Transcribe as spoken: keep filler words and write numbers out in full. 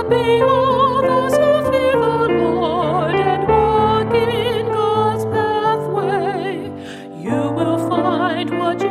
Happy all those who fear the Lord and walk in God's pathway. You will find what you